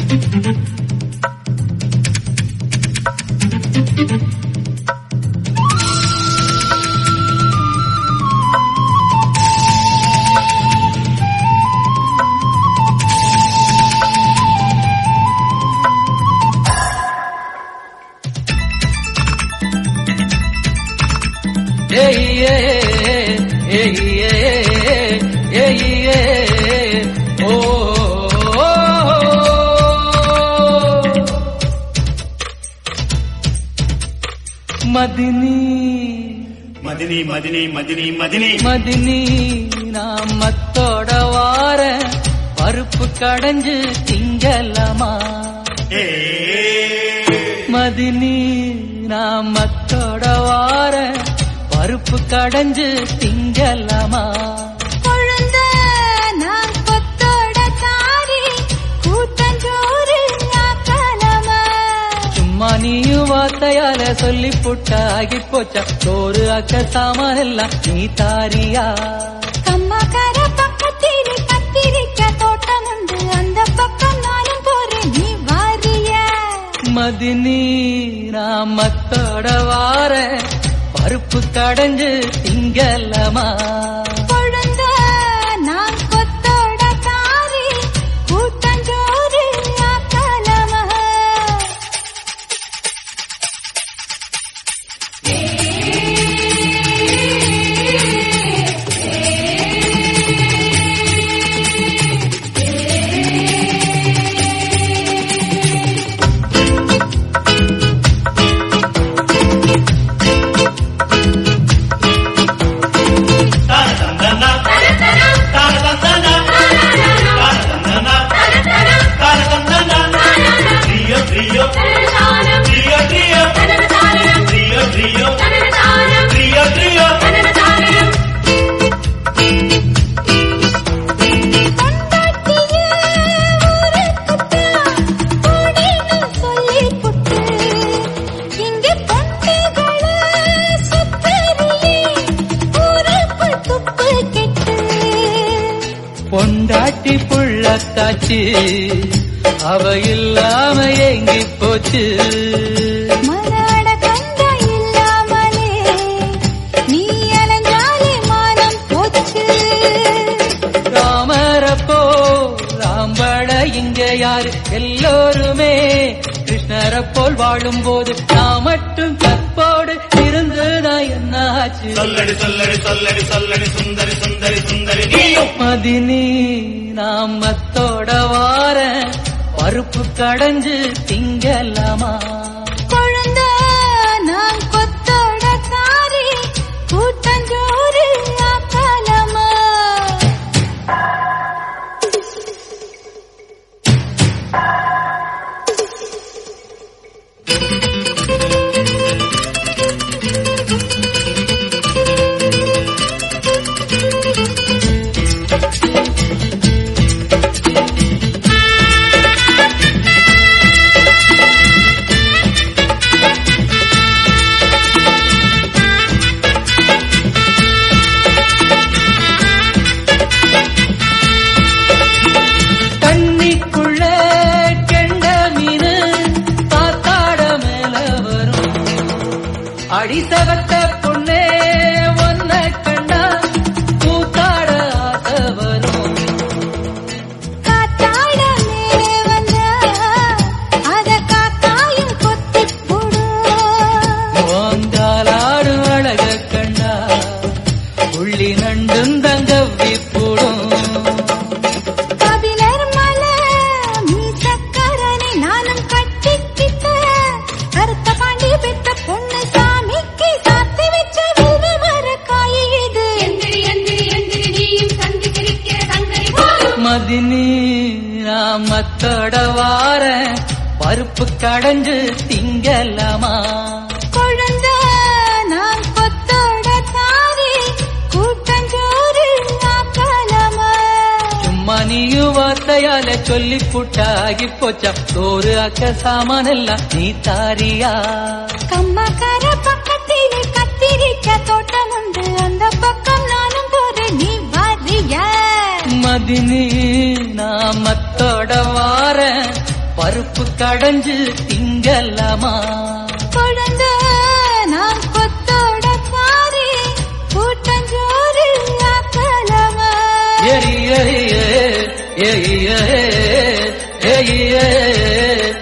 மதினி மதினி மதினி மதினி மதினி மதினி நான் மத்தோட வார பருப்பு கடைஞ்சு திங்கலமா மதினி நான் மத்தோட வார பருப்பு கடைஞ்சு திங்கலமா நீயும் வார்த்தையால சொல்லி புட்டாகி போச்சா சோறு அக்க சாமான் எல்லாம் நீ தாரியா கம்மாக்கார பக்கத்தில் கத்திரிக்க தோட்டம் உண்டு அந்த பக்கம் நானும் போறேன் நீ வாரிய மதினி நான் மத்தோட வார பருப்பு கடைஞ்சு திங்கலமா பொண்டாட்டி புள்ளத்தாச்சு அவ இல்லாம எங்கி போச்சு மனாட கண்ட இல்லாமலே நீ அலைஞ்சாலே மானம் போச்சு ராமரப்போ ராம்பட இங்க யாரு எல்லோருமே கிருஷ்ணரப்போல் வாழும் போது நான் மட்டும் கற்போடு இருந்துதான் என்ன ஆச்சு சொல்லடி சொல்லடி சொல்லடி சொல்லடி சுந்தரி சுந்தரி சுந்தரி மதினி நாம் மத்தோட வார பருப்பு கடைஞ்சு திங்கலாமா கொழுந்த நான் கொத்தோட காரி கூட்டஞ்சோறு ஆக்கலமா அடிசவத்த பொண்ணே ஒன்ன கண்டா கூத்தாட ஆசை வரும் காத்தாட மேலே வந்த அத காத்தாயும் கொத்தி போடும் ஓங்காலாடு அழக கண்டா உள்ளி நண்டும் தங்கவி போடும் கபிலர் மலை நீ சக்கரனை நானும் கட்டிக்கிட்ட கருத்த பாண்டி பெற்ற பொண்ணு மதினி நான் மத்தோட வார பருப்பு கடைஞ்சு திங்கலமா கொழுந்த நான் கொத்தோட காரி கூட்டஞ்சோறு ஆக்கலமா சும்மா நீயும் வார்த்தையால சொல்லி புட்டாகி போச்சா சோறு அக்க சாமான் எல்லாம் நீ தாரியா கம்மாக்கார பக்கத்திலே கத்திரிக்க தோட்டம் உண்டு அந்த பக்கம் நானும் போறேன் நீ வாரிய மதினி நான் மத்தோட வார பருப்பு கடைஞ்சு திங்கலாமா குழந்த நான் கொத்தோட காரி கூட்டஞ்சோறு ஆக்கலாமா ஏ ஏ ஏ ஏ ஏ ஏ